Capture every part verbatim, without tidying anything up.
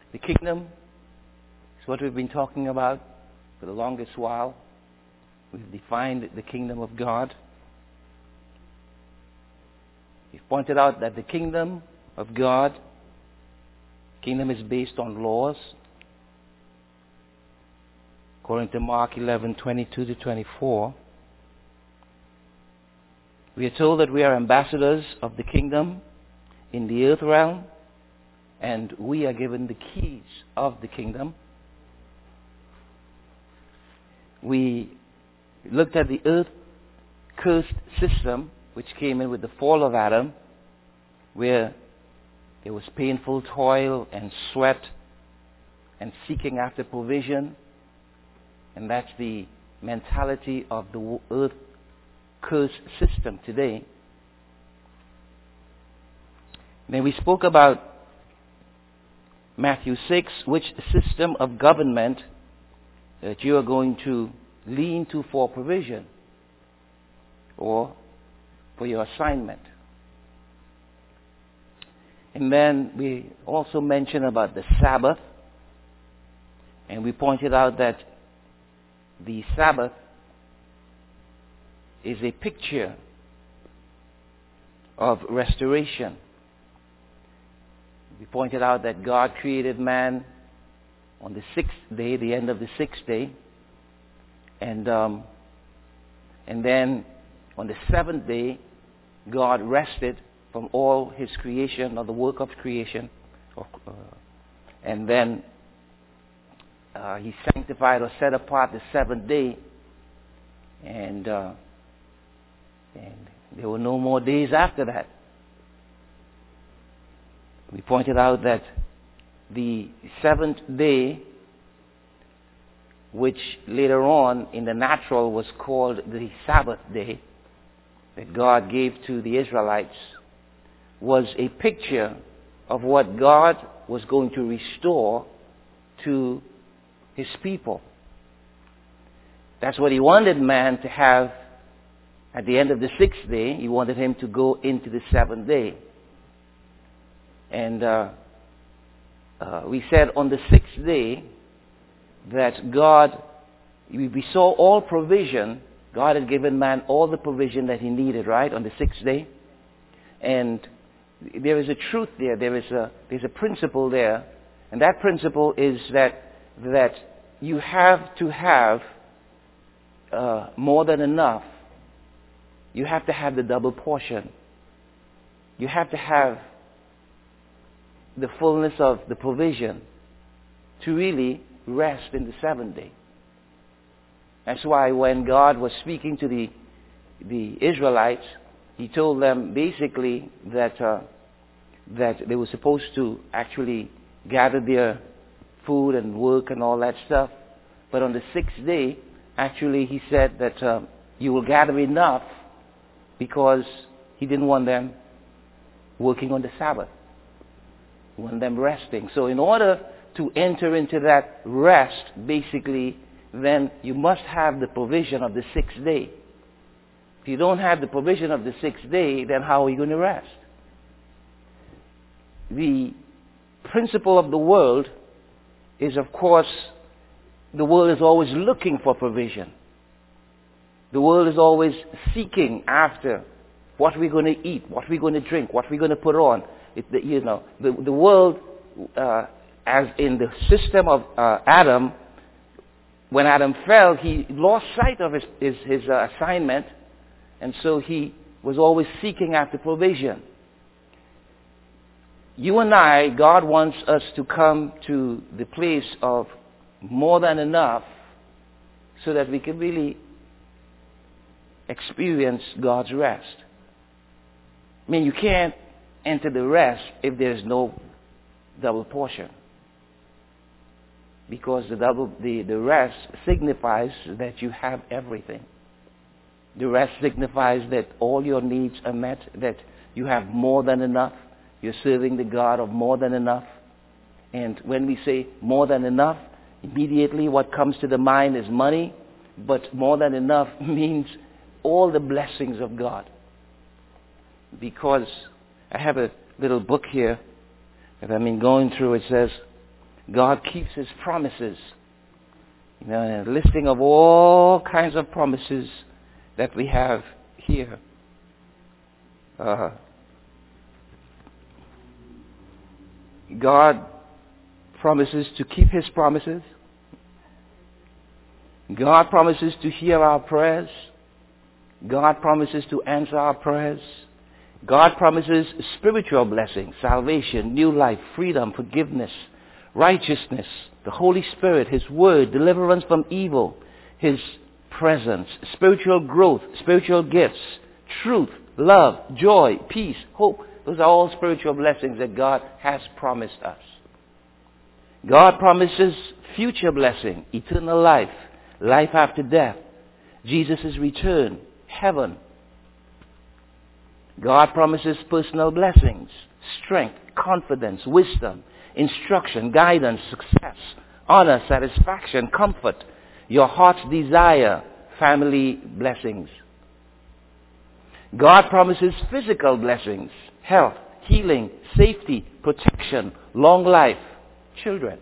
The kingdom is what we've been talking about for the longest while. We've defined the kingdom of God. We've pointed out that the kingdom of God, kingdom is based on laws. According to Mark eleven, twenty-two to twenty-four, we are told that we are ambassadors of the kingdom in the earth realm, and we are given the keys of the kingdom. We looked at the earth cursed system, which came in with the fall of Adam, where there was painful toil and sweat and seeking after provision. And that's the mentality of the earth curse system today. Then we spoke about Matthew six, which system of government that you are going to lean to for provision or for your assignment. And then we also mentioned about the Sabbath, and we pointed out that the Sabbath is a picture of restoration. We pointed out that God created man on the sixth day, the end of the sixth day, and um, and then on the seventh day, God rested from all His creation, or the work of creation, uh, and then uh, He sanctified or set apart the seventh day, and uh, and there were no more days after that. We pointed out that the seventh day, which later on in the natural was called the Sabbath day, that God gave to the Israelites, was a picture of what God was going to restore to His people. That's what He wanted man to have at the end of the sixth day. He wanted him to go into the seventh day. And uh, uh, we said on the sixth day that God, we saw all provision. God had given man all the provision that he needed, right, on the sixth day. And there is a truth there. There is a there's a principle there, and that principle is that that you have to have uh, more than enough. You have to have the double portion. You have to have the fullness of the provision to really rest in the seventh day. That's why when God was speaking to the the Israelites, He told them basically that uh, that they were supposed to actually gather their food and work and all that stuff. But on the sixth day, actually, He said that uh, you will gather enough, because He didn't want them working on the Sabbath. He wanted them resting. So in order to enter into that rest, basically, then you must have the provision of the sixth day. If you don't have the provision of the sixth day, then how are you going to rest? The principle of the world is, of course, the world is always looking for provision. The world is always seeking after what we're going to eat, what we're going to drink, what we're going to put on. It, the, you know, the, the world, uh, as in the system of uh, Adam, when Adam fell, he lost sight of his, his, his uh, assignment, and so he was always seeking after provision. You and I, God wants us to come to the place of more than enough so that we can really experience God's rest. I mean, you can't enter the rest if there's no double portion. Because the double, the, the rest signifies that you have everything. The rest signifies that all your needs are met, that you have more than enough. You're serving the God of more than enough. And when we say more than enough, immediately what comes to the mind is money. But more than enough means all the blessings of God. Because I have a little book here that I've been going through. It says, God keeps His promises. You know, a listing of all kinds of promises that we have here. Uh, God promises to keep His promises. God promises to hear our prayers. God promises to answer our prayers. God promises spiritual blessings, salvation, new life, freedom, forgiveness, righteousness, the Holy Spirit, His Word, deliverance from evil, His presence, spiritual growth, spiritual gifts, truth, love, joy, peace, hope. Those are all spiritual blessings that God has promised us. God promises future blessing, eternal life, life after death, Jesus' return, heaven. God promises personal blessings, strength, confidence, wisdom, instruction, guidance, success, honor, satisfaction, comfort, your heart's desire, family blessings. God promises physical blessings, health, healing, safety, protection, long life, children.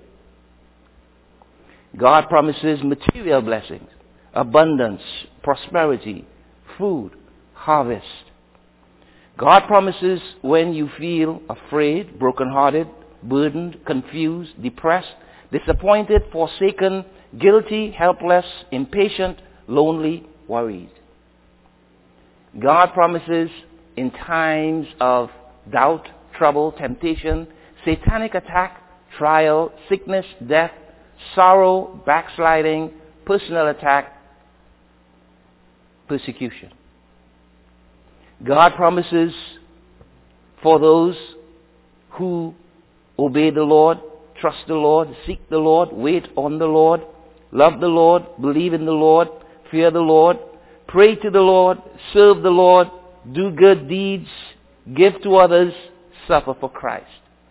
God promises material blessings, abundance, prosperity, food, harvest. God promises when you feel afraid, brokenhearted, burdened, confused, depressed, disappointed, forsaken, guilty, helpless, impatient, lonely, worried. God promises in times of doubt, trouble, temptation, satanic attack, trial, sickness, death, sorrow, backsliding, personal attack, persecution. God promises for those who obey the Lord, trust the Lord, seek the Lord, wait on the Lord, love the Lord, believe in the Lord, fear the Lord, pray to the Lord, serve the Lord, do good deeds, give to others, suffer for Christ.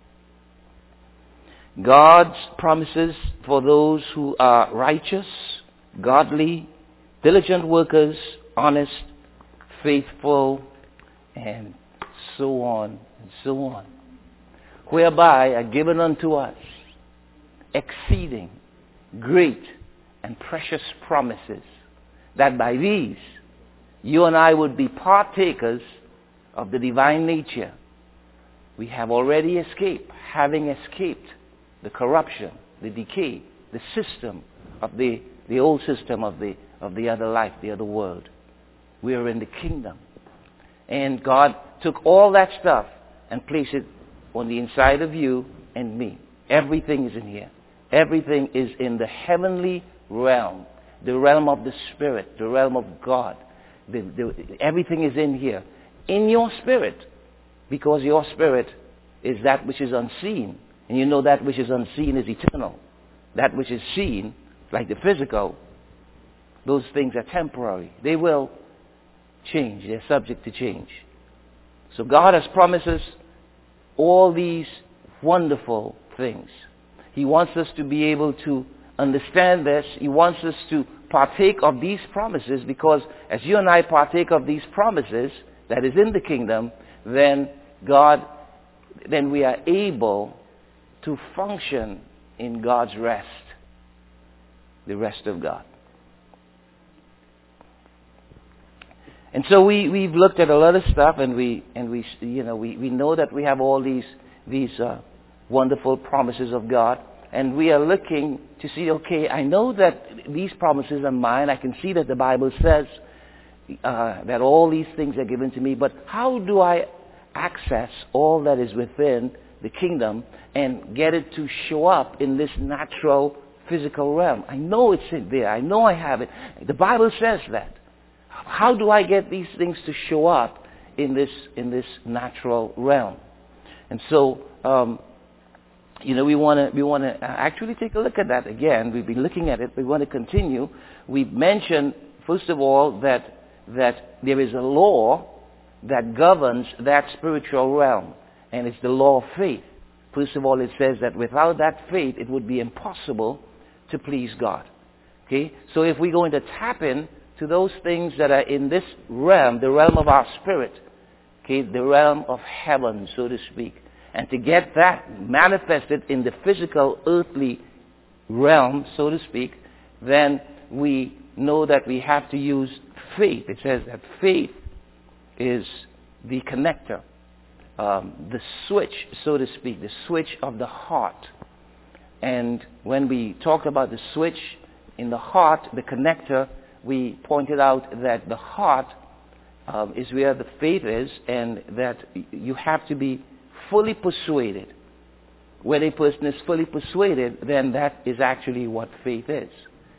God's promises for those who are righteous, godly, diligent workers, honest, faithful, and so on and so on, whereby are given unto us exceeding great and precious promises, that by these you and I would be partakers of the divine nature. We have already escaped, having escaped the corruption, the decay, the system of the, the old system of the, of the other life, the other world. We are in the kingdom. And God took all that stuff and placed it on the inside of you and me. Everything is in here. Everything is in the heavenly realm, the realm of the Spirit, the realm of God. The, the, everything is in here. In your spirit, because your spirit is that which is unseen. And you know that which is unseen is eternal. That which is seen, like the physical, those things are temporary. They will change. They're subject to change. So God has promised us all these wonderful things. He wants us to be able to understand this. He wants us to partake of these promises, because as you and I partake of these promises that is in the kingdom, then God, then we are able to function in God's rest, the rest of God. And so we, we've looked at a lot of stuff, and we, and we, you know, we, we know that we have all these, these uh, wonderful promises of God, and we are looking to see, okay, I know that these promises are mine. I can see that the Bible says uh, that all these things are given to me, but how do I access all that is within the kingdom and get it to show up in this natural, physical realm? I know it's in there. I know I have it. The Bible says that. How do I get these things to show up in this in this natural realm? And so, um, you know, we want to we want to actually take a look at that again. We've been looking at it. We want to continue. We mentioned first of all that that there is a law that governs that spiritual realm, and it's the law of faith. First of all, it says that without that faith, it would be impossible to please God. Okay, so if we're going to tap in to those things that are in this realm, the realm of our spirit, okay, the realm of heaven, so to speak, And to get that manifested in the physical, earthly realm, so to speak, then we know that we have to use faith. It says that faith is the connector, um, the switch, so to speak, the switch of the heart. And when we talk about the switch in the heart, the connector, we pointed out that the heart um, is where the faith is, and that you have to be fully persuaded. When a person is fully persuaded, then that is actually what faith is.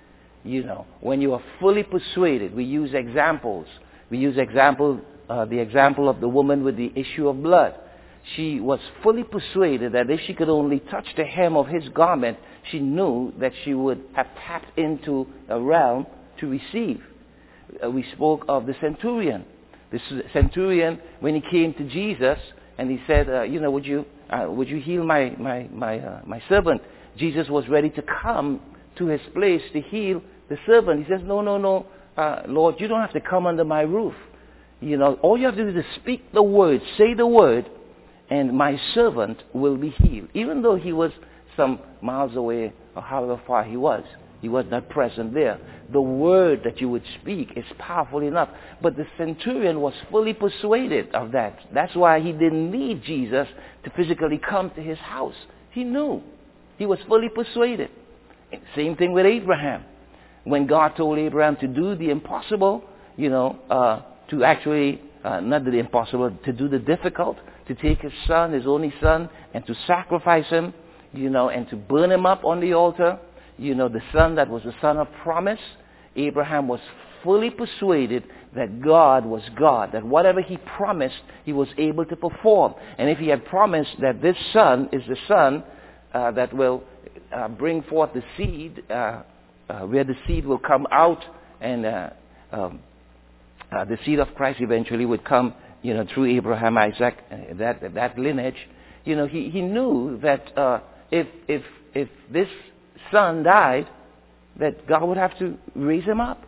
You know, when you are fully persuaded, we use examples. We use example, uh, the example of the woman with the issue of blood. She was fully persuaded that if she could only touch the hem of his garment, she knew that she would have tapped into a realm to receive. Uh, we spoke of the centurion. The centurion, when he came to Jesus and he said, uh, you know, would you uh, would you heal my my my uh, my servant? Jesus was ready to come to his place to heal the servant. He says, no, no, no, uh, Lord, you don't have to come under my roof. You know, all you have to do is speak the word, say the word, and my servant will be healed. Even though he was some miles away or however far he was, he was not present there. The word that you would speak is powerful enough. But the centurion was fully persuaded of that. That's why he didn't need Jesus to physically come to his house. He knew. He was fully persuaded. Same thing with Abraham. When God told Abraham to do the impossible, you know, uh, to actually, uh, not the impossible, to do the difficult, to take his son, his only son, and to sacrifice him, you know, and to burn him up on the altar, you know, the son that was the son of promise, Abraham was fully persuaded that God was God, that whatever he promised, he was able to perform. And if he had promised that this son is the son uh, that will uh, bring forth the seed, uh, uh, where the seed will come out, and uh, um, uh, the seed of Christ eventually would come, you know, through Abraham, Isaac, uh, that that lineage. You know, he, he knew that uh, if if if this son died, that God would have to raise him up.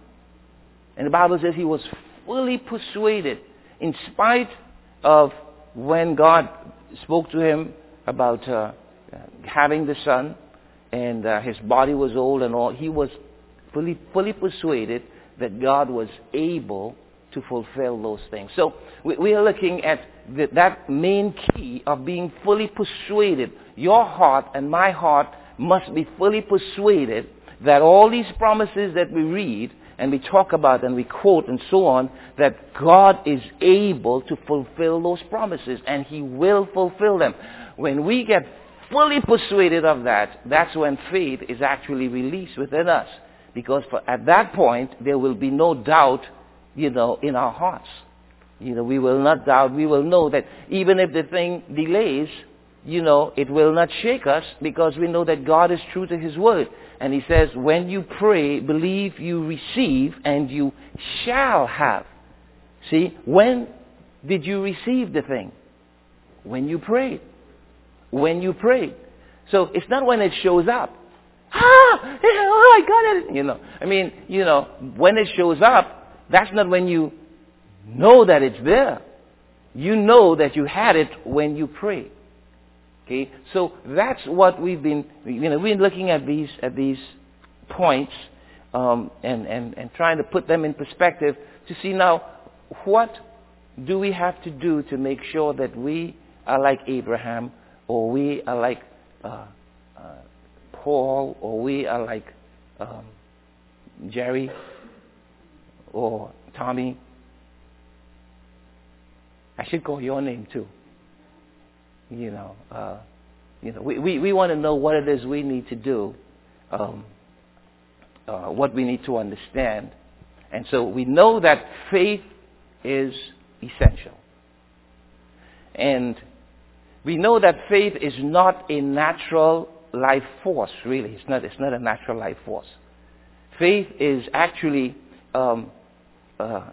And the Bible says he was fully persuaded, in spite of when God spoke to him about uh, having the son, and uh, his body was old and all. He was fully fully persuaded that God was able to fulfill those things. So we, we are looking at the, that main key of being fully persuaded. Your heart and my heart must be fully persuaded that all these promises that we read and we talk about and we quote and so on, that God is able to fulfill those promises, and he will fulfill them. When we get fully persuaded of that, that's when faith is actually released within us. Because for, at that point, there will be no doubt, you know, in our hearts. You know, we will not doubt. We will know that even if the thing delays, you know, it will not shake us, because we know that God is true to his word. And he says, when you pray, believe you receive and you shall have. See, when did you receive the thing? When you prayed. When you prayed. So it's not when it shows up. Ah, oh, I got it. You know, I mean, you know, when it shows up, that's not when you know that it's there. You know that you had it when you prayed. Okay, so that's what we've been, you know, we've been looking at these at these points um, and, and, and trying to put them in perspective to see now, what do we have to do to make sure that we are like Abraham, or we are like uh, uh, Paul, or we are like um, Jerry or Tommy. I should call your name too. You know, uh, you know, we, we, we want to know what it is we need to do, um, uh, what we need to understand. And so we know that faith is essential. And we know that faith is not a natural life force, really. It's not, it's not a natural life force. Faith is actually um, uh,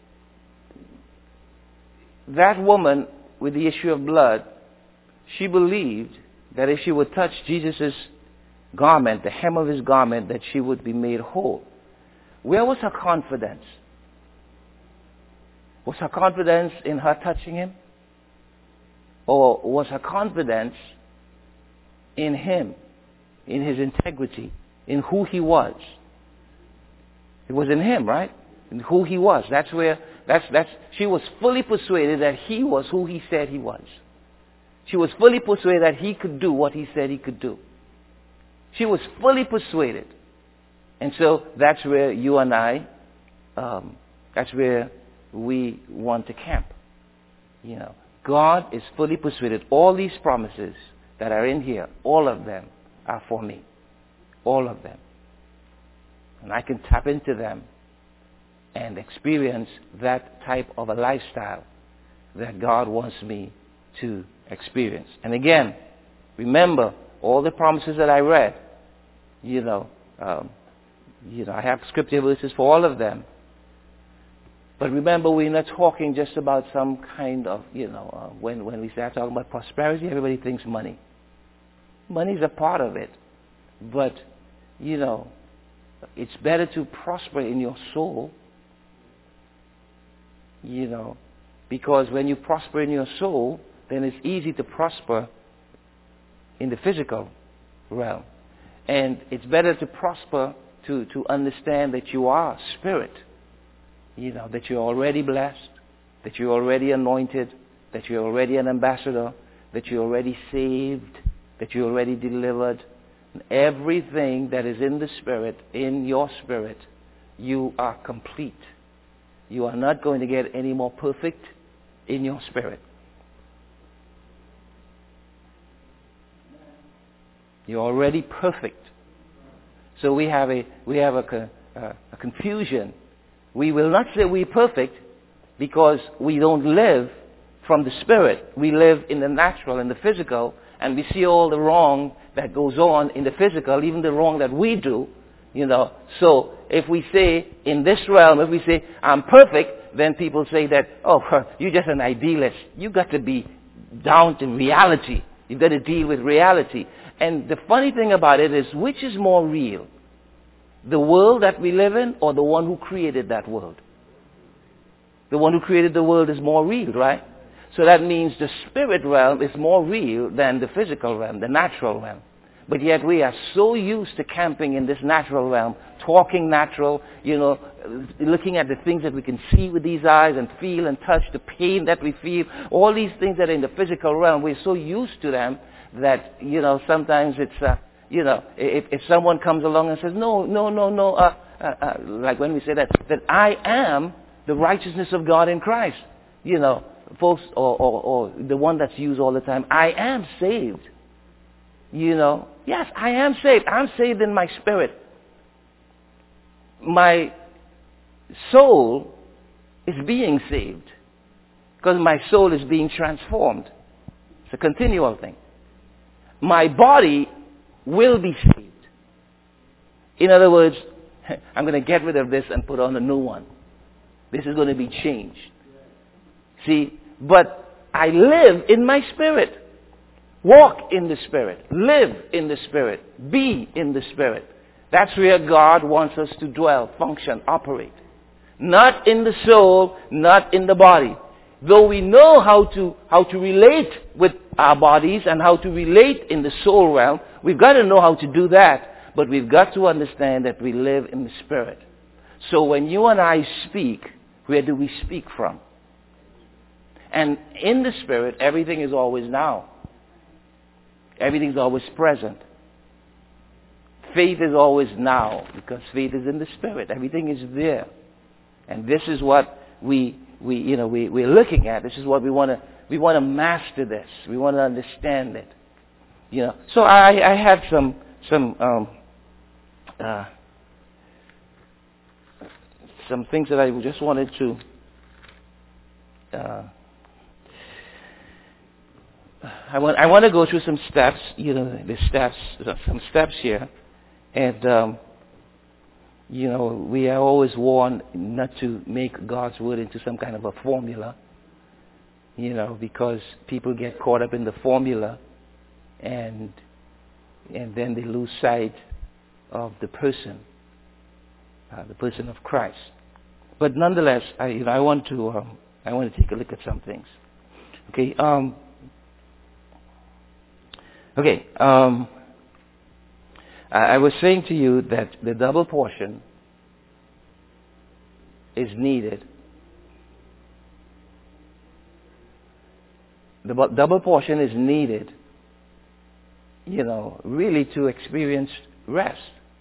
that woman with the issue of blood. She believed that if she would touch Jesus' garment, the hem of his garment, that she would be made whole. Where was her confidence? Was her confidence in her touching him? or was her confidence in him, in his integrity, in who he was? It was in him, right? In who he was. That's where, that's, that's, she was fully persuaded that he was who he said he was. She was fully persuaded that he could do what he said he could do. She was fully persuaded. And so that's where you and I, um, that's where we want to camp. You know, God is fully persuaded. All these promises that are in here, all of them are for me. All of them. And I can tap into them and experience that type of a lifestyle that God wants me to experience. And again, remember all the promises that I read. You know, um, you know, I have scripture verses for all of them. But remember, we're not talking just about some kind of, you know, uh, when, when we start talking about prosperity, everybody thinks money. Money's a part of it. But, you know, it's better to prosper in your soul, you know, because when you prosper in your soul, then it's easy to prosper in the physical realm. And it's better to prosper, to, to understand that you are spirit. You know, that you're already blessed, that you're already anointed, that you're already an ambassador, that you're already saved, that you're already delivered. And everything that is in the spirit, in your spirit, you are complete. You are not going to get any more perfect in your spirit. You're already perfect. So we have a we have a, a, a confusion. We will not say we're perfect because we don't live from the spirit. We live in the natural, in the physical, and we see all the wrong that goes on in the physical, even the wrong that we do, you know. So if we say in this realm, if we say I'm perfect, then people say that, oh, you're just an idealist. You've got to be down to reality. You've got to deal with reality. And the funny thing about it is, which is more real? The world that we live in, or the one who created that world? The one who created the world is more real, right? So that means the spirit realm is more real than the physical realm, the natural realm. But yet we are so used to camping in this natural realm, talking natural, you know, looking at the things that we can see with these eyes and feel and touch, the pain that we feel, all these things that are in the physical realm, we're so used to them that, you know, sometimes it's, uh, you know, if, if someone comes along and says, no, no, no, no, uh, uh, uh, like when we say that, that I am the righteousness of God in Christ, you know, folks, or, or, or the one that's used all the time, I am saved. You know, yes, I am saved. I'm saved in my spirit. My soul is being saved because my soul is being transformed. It's a continual thing. My body will be saved. In other words, I'm going to get rid of this and put on a new one. This is going to be changed. See, but I live in my spirit. Walk in the Spirit. Live in the Spirit. Be in the Spirit. That's where God wants us to dwell, function, operate. Not in the soul, not in the body. Though we know how to, how to relate with our bodies and how to relate in the soul realm, we've got to know how to do that. But we've got to understand that we live in the Spirit. So when you and I speak, where do we speak from? And in the Spirit, everything is always now. Everything's always present. Faith is always now because faith is in the Spirit. Everything is there. And this is what we, we you know, we, we're looking at. This is what we want to, we want to master this. We want to understand it. You know, so I, I have some, some, um, uh, some things that I just wanted to, uh, I want I want to go through some steps, you know, the steps, some steps here, and um, you know, we are always warned not to make God's word into some kind of a formula, you know, because people get caught up in the formula, and and then they lose sight of the person, uh, the person of Christ. But nonetheless, I you know I want to um, I want to take a look at some things. Okay. Um, Okay. Um, I, I was saying to you that the double portion is needed. The bu- double portion is needed, you know, really to experience rest.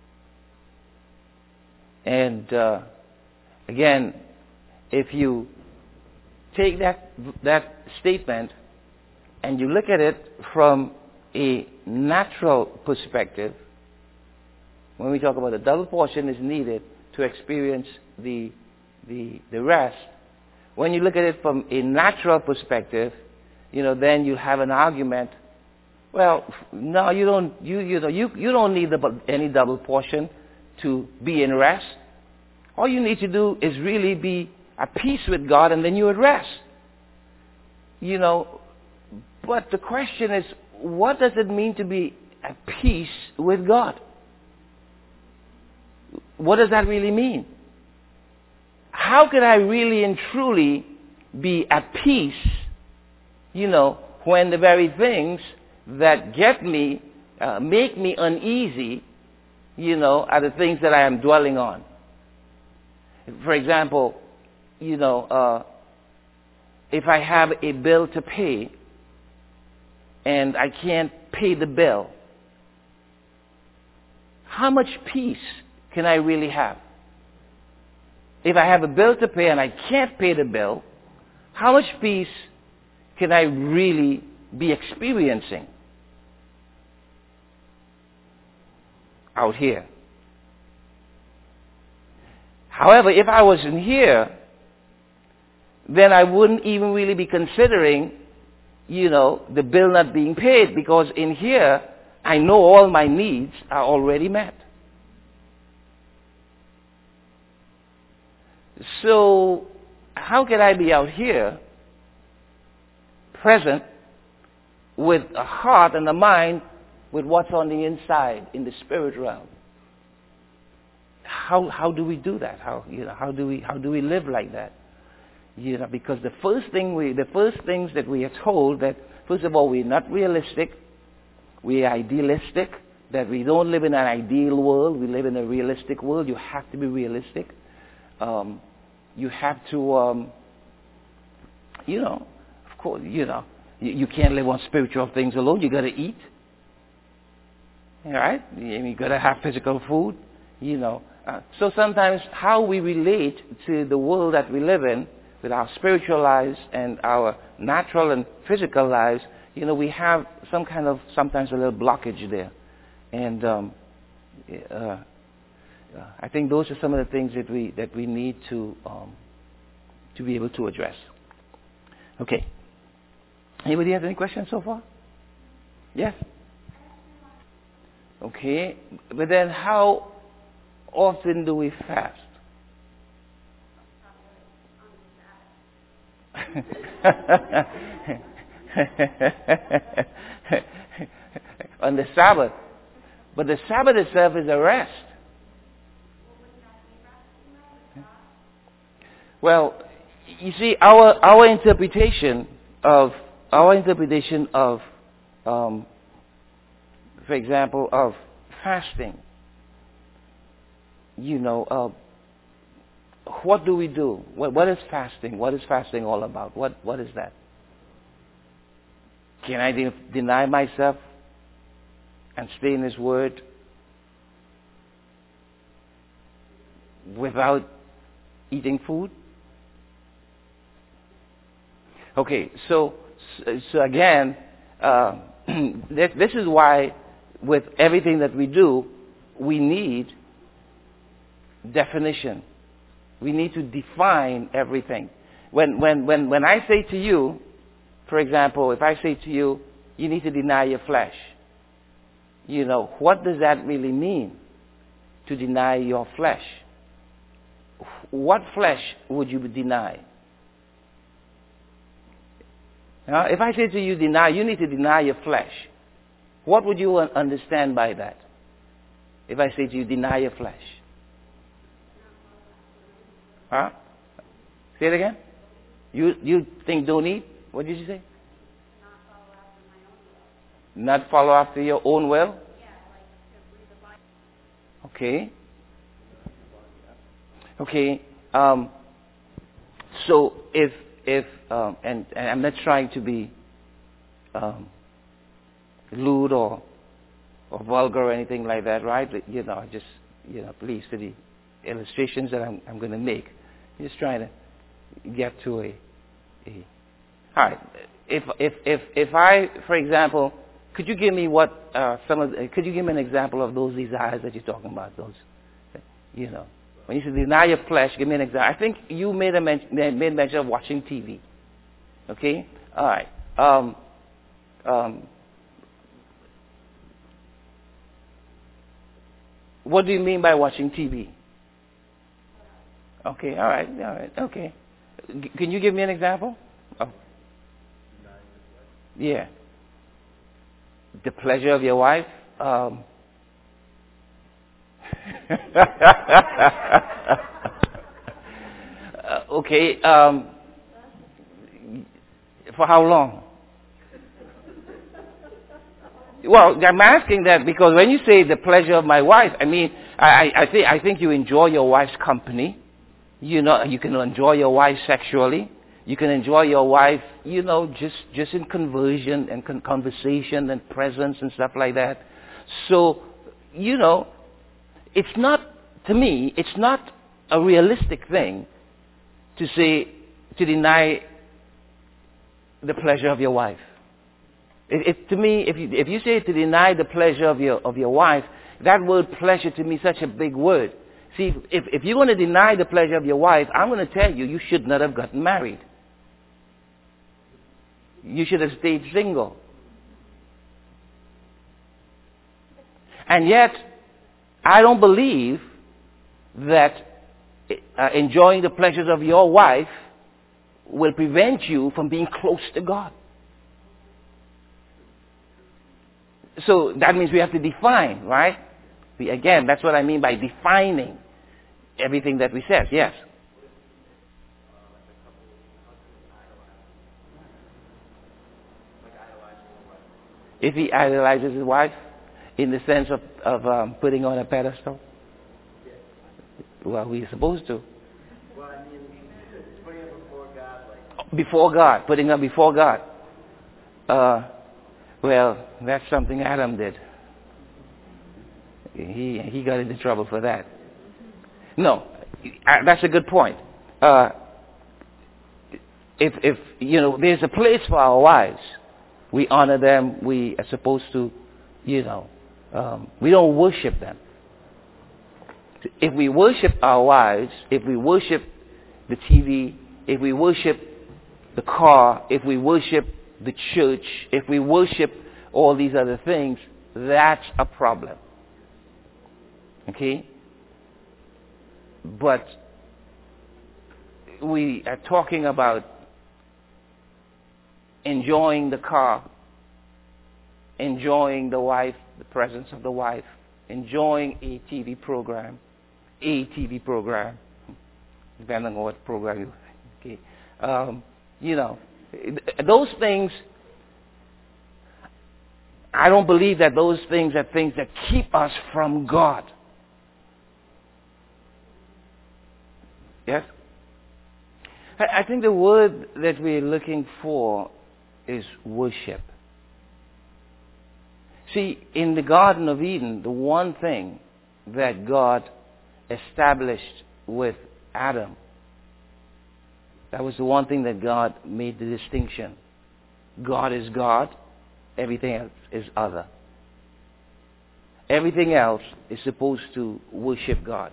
And uh, again, if you take that that statement and you look at it from a natural perspective, when we talk about the double portion is needed to experience the the the rest. When you look at it from a natural perspective, you know, then you have an argument. Well, no, you don't. You you know you you don't need the, any double portion to be in rest. All you need to do is really be at peace with God, and then you would rest. You know, but the question is, what does it mean to be at peace with God? What does that really mean? How can I really and truly be at peace, you know, when the very things that get me, uh, make me uneasy, you know, are the things that I am dwelling on? For example, you know, uh, if I have a bill to pay and I can't pay the bill, how much peace can I really have? If I have a bill to pay and I can't pay the bill, how much peace can I really be experiencing out here? However, if I was in here, then I wouldn't even really be considering, you know, the bill not being paid, because in here, I know all my needs are already met. So, how can I be out here, present, with a heart and a mind with what's on the inside, in the spirit realm? How how do we do that? How you know how do we how do we live like that? You know, because the first thing we the first things that we are told that first of all we're not realistic, we're idealistic, that we don't live in an ideal world, we live in a realistic world. You have to be realistic. Um, you have to, um, you know, of course, you know, you, you can't live on spiritual things alone. You got to eat, all right? You, you got to have physical food, you know. Uh, so sometimes how we relate to the world that we live in, with our spiritual lives and our natural and physical lives, you know, we have some kind of sometimes a little blockage there, and um, uh, Uh, I think those are some of the things that we that we need to um, to be able to address. Okay. Anybody have any questions so far? Yes. Okay. But then, how often do we fast? On the Sabbath. But the Sabbath itself is a rest. Well, you see, our our interpretation of our interpretation of, um, for example, of fasting. You know, uh, what do we do? What, what is fasting? What is fasting all about? What what is that? Can I de- deny myself and stay in His Word without eating food? Okay, so so again, uh, this, this is why with everything that we do, we need definition. We need to define everything. When when when when I say to you, for example, if I say to you, you need to deny your flesh. You know, what does that really mean? To deny your flesh. What flesh would you deny? Now, if I say to you, deny, you need to deny your flesh. What would you understand by that? If I say to you, deny your flesh. Huh? Say it again? You you think don't eat? What did you say? Not follow after your own will? Okay. Okay. Um, so if if um, and, and I'm not trying to be um, lewd or or vulgar or anything like that, right? But, you know, just you know, please to the illustrations that I'm I'm going to make. I'm just trying to get to a, a all right. If if if if I, for example, could you give me what uh, some of the, could you give me an example of those desires that you're talking about? Those, you know, when you say deny your flesh, give me an example. I think you made a men- made mention of watching T V. Okay, all right. Um, um, what do you mean by watching T V? Okay, all right, all right, okay. G- can you give me an example? Oh. Yeah. The pleasure of your wife. Um, uh, okay. Um, for how long? Well, I'm asking that because when you say the pleasure of my wife, I mean, I, I think I think you enjoy your wife's company. You know, you can enjoy your wife sexually. You can enjoy your wife, you know, just, just in conversion and con- conversation and presence and stuff like that. So, you know, it's not, to me, it's not a realistic thing to say, to deny the pleasure of your wife. It, it, to me, if you, if you say to deny the pleasure of your, of your wife, that word pleasure to me is such a big word. See, if, if you're going to deny the pleasure of your wife, I'm going to tell you, you should not have gotten married. You should have stayed single. And yet, I don't believe that uh, enjoying the pleasures of your wife will prevent you from being close to God. So that means we have to define, right? We, again, that's what I mean by defining everything that we said. Yes. If he idolizes his wife, in the sense of, of um, putting on a pedestal, well, we're supposed to. Well, I mean, putting her before God, like. Before God, putting her before God. Uh, well, that's something Adam did. He he got into trouble for that. No, that's a good point. Uh, if if you know, there's a place for our wives. We honor them. We are supposed to, you know, um, we don't worship them. If we worship our wives, if we worship the T V, if we worship the car, if we worship the church, if we worship all these other things, that's a problem. Okay? But we are talking about enjoying the car, enjoying the wife, the presence of the wife, enjoying a T V program, a T V program, depending on what program you, okay, um, you know, those things. I don't believe that those things are things that keep us from God. Yes? I think the word that we're looking for is worship. See, in the Garden of Eden, the one thing that God established with Adam, that was the one thing that God made the distinction. God is God, everything else is other. Everything else is supposed to worship God.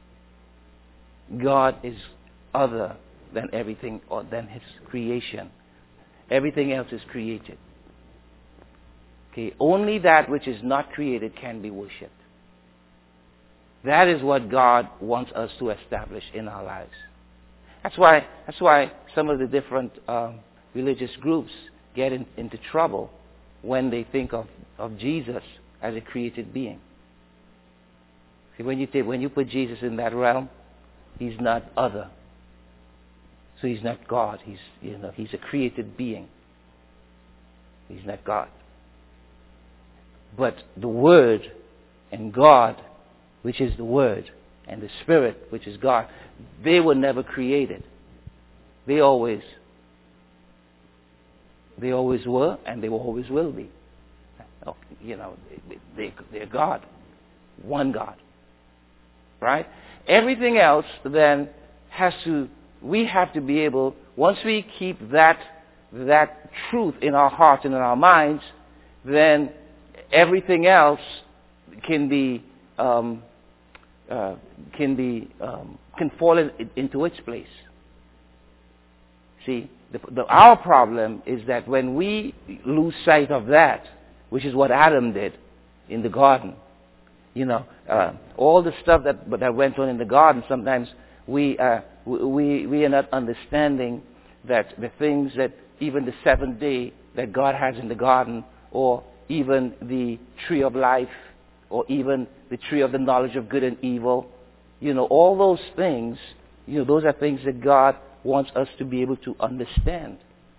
God is other than everything or than His creation. Everything else is created. Okay, only that which is not created can be worshipped. That is what God wants us to establish in our lives. That's why. That's why some of the different um, religious groups get in, into trouble when they think of, of Jesus as a created being. See, when you take, when you put Jesus in that realm, He's not other. So He's not God. He's, you know, He's a created being. He's not God. But the Word and God, which is the Word, and the Spirit, which is God, they were never created. They always, they always were, and they always will be. You know, they, they're God. One God. Right? Everything else then has to, we have to be able, once we keep that, that truth in our hearts and in our minds, then everything else can be, um, uh, can be, um, can fall in, into its place. See, the, the, our problem is that when we lose sight of that, which is what Adam did in the garden, you know, uh, all the stuff that that went on in the garden, sometimes we uh, we we are not understanding that the things that even the seventh day that God has in the garden, or even the tree of life, or even the tree of the knowledge of good and evil, you know, all those things, you know, those are things that God wants us to be able to understand,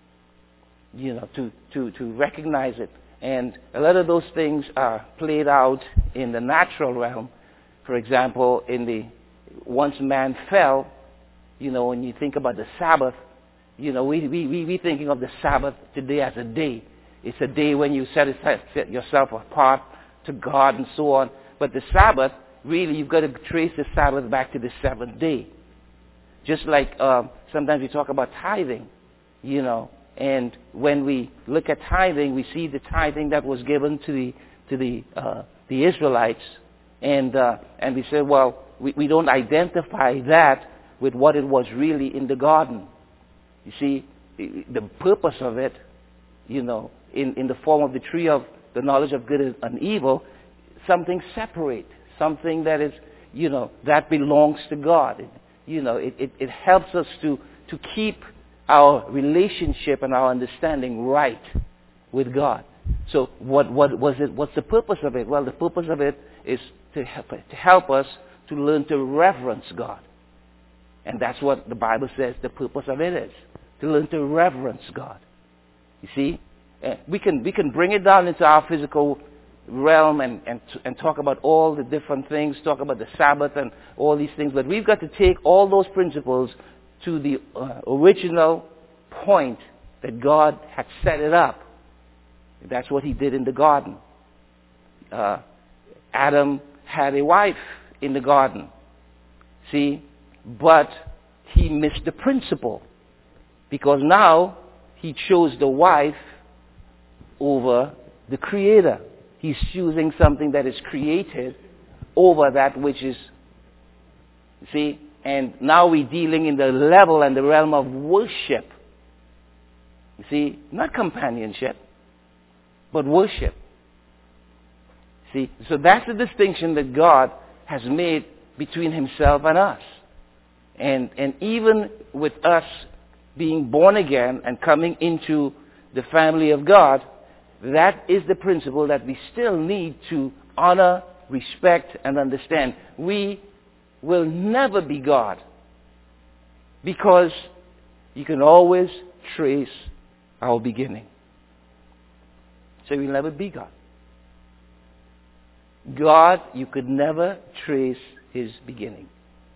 you know, to to to recognize it. And a lot of those things are played out in the natural realm. For example, in the once man fell, you know, when you think about the Sabbath, you know, we we we we thinking of the Sabbath today as a day. It's a day when you set, set yourself apart to God and so on. But the Sabbath, really, you've got to trace the Sabbath back to the seventh day. Just like um, sometimes we talk about tithing, you know. And when we look at tithing, we see the tithing that was given to the to the uh, the Israelites, and uh, and we say, well, we, we don't identify that with what it was really in the garden. You see, the purpose of it, you know, in, in the form of the tree of the knowledge of good and evil, something separate, something that is, you know, that belongs to God. It, you know, it, it, it helps us to to keep our relationship and our understanding right with God. So what what was it? What's the purpose of it? Well, the purpose of it is to help, to help us to learn to reverence God. And that's what the Bible says the purpose of it is, to learn to reverence God. You see? Uh, we can we can bring it down into our physical realm and, and, and talk about all the different things, talk about the Sabbath and all these things, but we've got to take all those principles to the uh, original point that God had set it up. That's what he did in the garden. Uh, Adam had a wife in the garden. See? But he missed the principle. Because now he chose the wife over the Creator. He's choosing something that is created over that which is, see? And now we're dealing in the level and the realm of worship. You see, not companionship, but worship. See, so that's the distinction that God has made between himself and us. And, and even with us being born again and coming into the family of God, that is the principle that we still need to honor, respect, and understand. We will never be God, because you can always trace our beginning. So we'll never be God. God, you could never trace his beginning.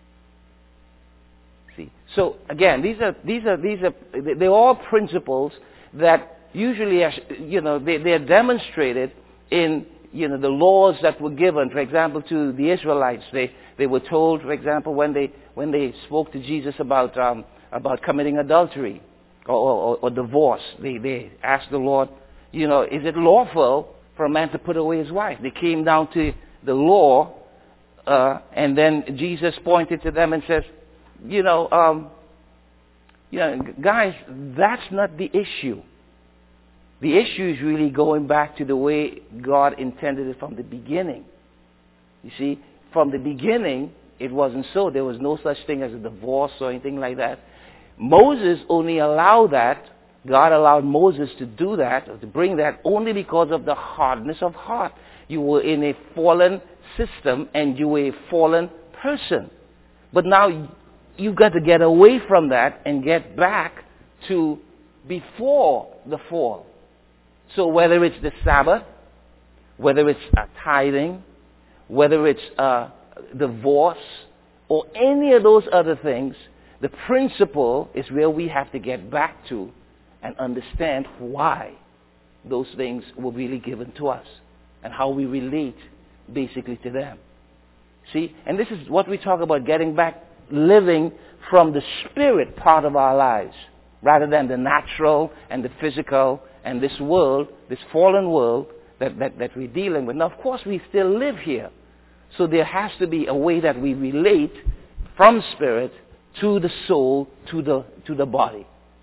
See, so again, these are these are these are they're all principles that usually, you know, they they are demonstrated in, you know, the laws that were given. For example, to the Israelites, they they were told, for example, when they when they spoke to Jesus about um, about committing adultery or, or, or divorce, they they asked the Lord, you know, is it lawful for a man to put away his wife? They came down to the law, uh, and then Jesus pointed to them and says, you know, um, you know, guys, that's not the issue. The issue is really going back to the way God intended it from the beginning. You see, from the beginning, it wasn't so. There was no such thing as a divorce or anything like that. Moses only allowed that. God allowed Moses to do that, or to bring that, only because of the hardness of heart. You were in a fallen system and you were a fallen person. But now you've got to get away from that and get back to before the fall. So whether it's the Sabbath, whether it's uh, tithing, whether it's uh, divorce, or any of those other things, the principle is where we have to get back to and understand why those things were really given to us and how we relate basically to them. See, and this is what we talk about, getting back, living from the spirit part of our lives rather than the natural and the physical and this world, this fallen world that, that, that we're dealing with. Now, of course, we still live here. So there has to be a way that we relate from spirit to the soul, to the, to the body.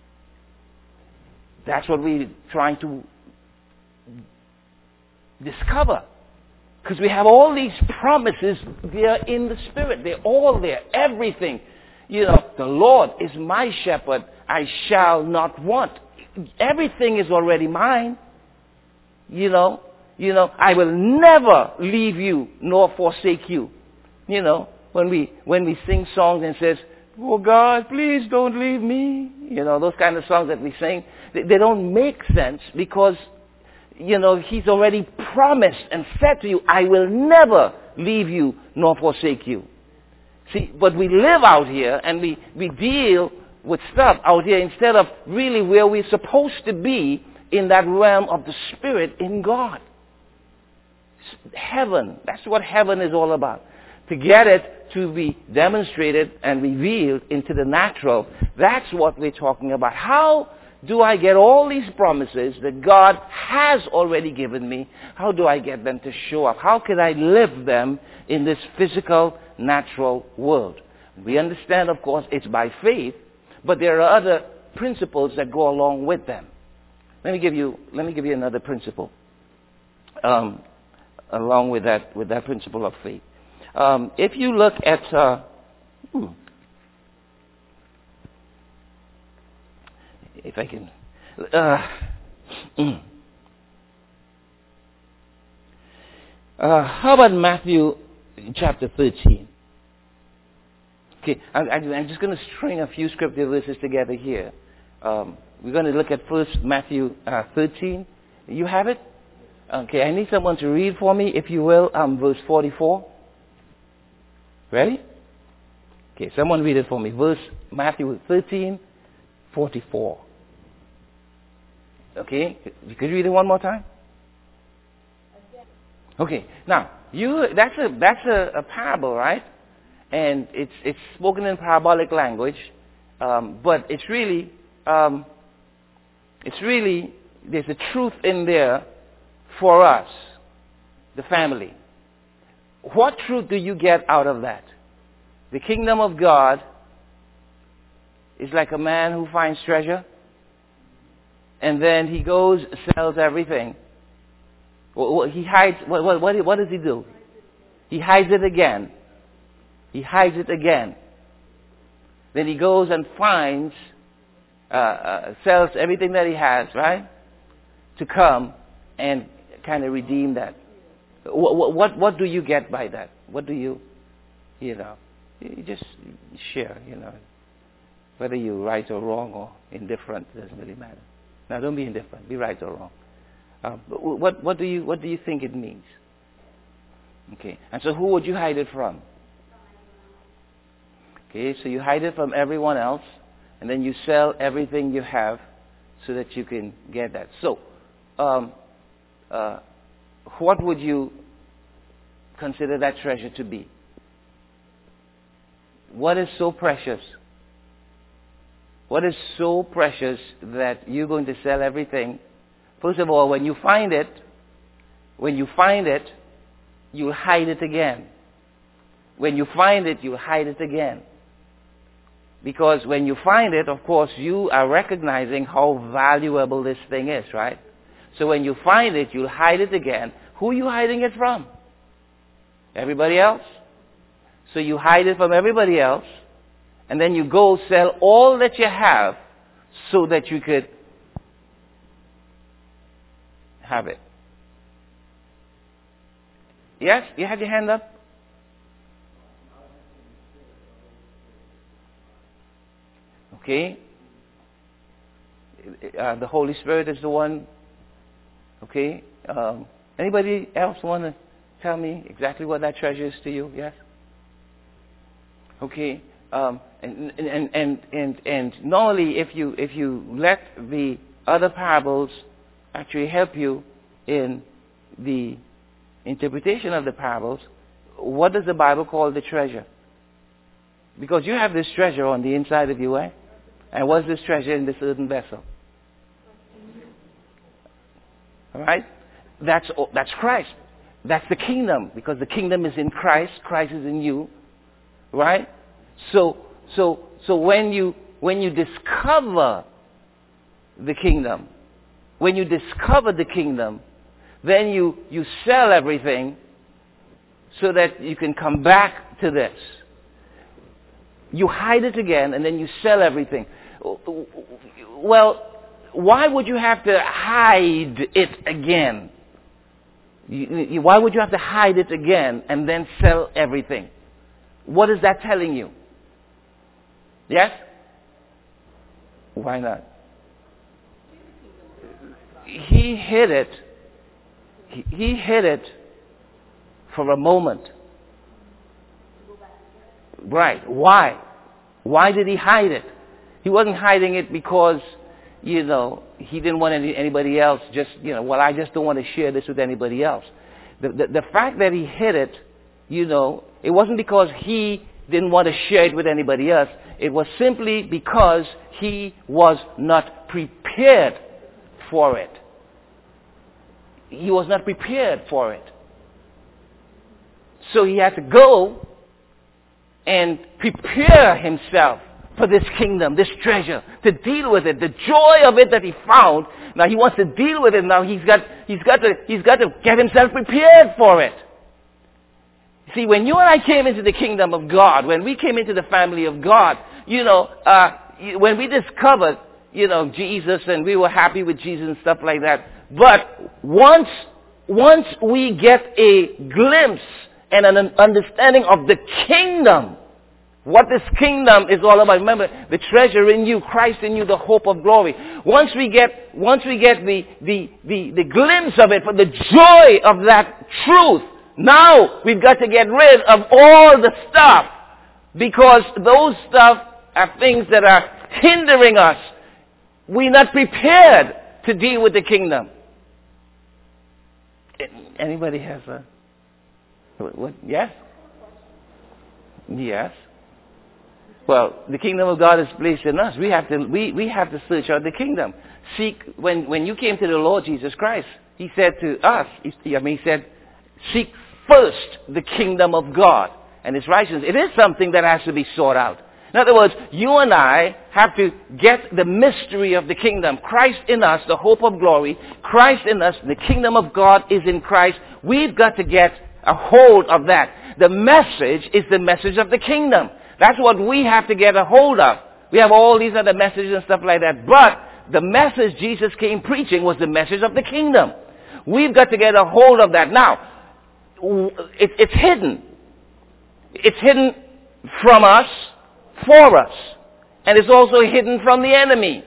That's what we're trying to discover. Because we have all these promises there in the Spirit. They're all there. Everything. You know, the Lord is my shepherd. I shall not want. Everything is already mine. You know, you know, I will never leave you nor forsake you. You know, when we, when we sing songs and says, oh God, please don't leave me. You know, those kind of songs that we sing, they, they don't make sense because, you know, He's already promised and said to you, I will never leave you nor forsake you. See, but we live out here and we, we deal with stuff out here instead of really where we're supposed to be in that realm of the Spirit in God. Heaven, that's what heaven is all about. To get it to be demonstrated and revealed into the natural, that's what we're talking about. How do I get all these promises that God has already given me? How do I get them to show up? How can I live them in this physical, natural world? We understand, of course, it's by faith, but there are other principles that go along with them. Let me give you, let me give you another principle, um, along with that, with that principle of faith. Um, if you look at, uh, hmm, if I can, uh, mm, uh, how about Matthew chapter thirteen? Okay, I, I, I'm just going to string a few scripture verses together here. Um, we're going to look at first Matthew uh, thirteen. You have it? Okay, I need someone to read for me, if you will, um, verse forty-four. Ready? Okay, someone read it for me. Verse Matthew thirteen, forty-four. Okay, you could read it one more time? Okay, now, you that's a that's a, a parable, right? And it's it's spoken in parabolic language, um, but it's really um, it's really there's a truth in there for us, the family. What truth do you get out of that? The kingdom of God is like a man who finds treasure, and then he goes, sells everything. He hides, what, what, what does he do? He hides it again. He hides it again. Then he goes and finds, uh, uh, sells everything that he has, right? To come and kind of redeem that. What, what, what do you get by that? What do you, you know, you just share, you know. Whether you're right or wrong or indifferent, it doesn't really matter. Now, don't be indifferent. Be right or wrong. Uh, but what, what do you, what do you think it means? Okay. And so who would you hide it from? Okay, so you hide it from everyone else, and then you sell everything you have so that you can get that. So, um, uh, what would you consider that treasure to be? What is so precious? What is so precious that you're going to sell everything? First of all, when you find it, when you find it, you'll hide it again. When you find it, you'll hide it again. Because when you find it, of course, you are recognizing how valuable this thing is, right? So when you find it, you'll hide it again. Who are you hiding it from? Everybody else. So you hide it from everybody else, and then you go sell all that you have so that you could have it. Yes? You have your hand up? Okay. Uh, the Holy Spirit is the one. Okay. Um, Anybody else want to tell me exactly what that treasure is to you? Yes? Okay. Um, and, and, and, and, and normally if you, if you let the other parables actually help you in the interpretation of the parables, what does the Bible call the treasure? Because you have this treasure on the inside of you, eh? And what's this treasure in this earthen vessel? All right? That's, that's Christ. That's the kingdom, because the kingdom is in Christ. Christ is in you. Right? So, so, so when you, when you discover the kingdom, when you discover the kingdom, then you, you sell everything so that you can come back to this. You hide it again and then you sell everything. Well, why would you have to hide it again? You, you, why would you have to hide it again and then sell everything? What is that telling you? Yes? Why not? He hid it. He, he hid it for a moment. Right. Why? Why did he hide it? He wasn't hiding it because, you know, he didn't want any, anybody else just, you know, well, I just don't want to share this with anybody else. The, the, the fact that he hid it, you know, it wasn't because he didn't want to share it with anybody else. It was simply because he was not prepared for it. He was not prepared for it. So he had to go and prepare himself for this kingdom, this treasure, to deal with it, the joy of it that he found. Now he wants to deal with it. Now he's got, he's got to, he's got to get himself prepared for it. See, when you and I came into the kingdom of God, when we came into the family of God, you know, uh, when we discovered, you know, Jesus and we were happy with Jesus and stuff like that. But once, once we get a glimpse and an understanding of the kingdom, what this kingdom is all about. Remember, the treasure in you, Christ in you, the hope of glory. Once we get, once we get the, the, the, the glimpse of it, for the joy of that truth, now we've got to get rid of all the stuff, because those stuff are things that are hindering us. We're not prepared to deal with the kingdom. Anybody has a, what, what yes? Yes. Well, the kingdom of God is placed in us. We have to, we, we have to search out the kingdom. Seek, when, when you came to the Lord Jesus Christ, He said to us, he, I mean, He said, seek first the kingdom of God and His righteousness. It is something that has to be sought out. In other words, you and I have to get the mystery of the kingdom. Christ in us, the hope of glory. Christ in us, the kingdom of God is in Christ. We've got to get a hold of that. The message is the message of the kingdom. That's what we have to get a hold of. We have all these other messages and stuff like that. But the message Jesus came preaching was the message of the kingdom. We've got to get a hold of that. Now, it, it's hidden. It's hidden from us, for us. And it's also hidden from the enemy.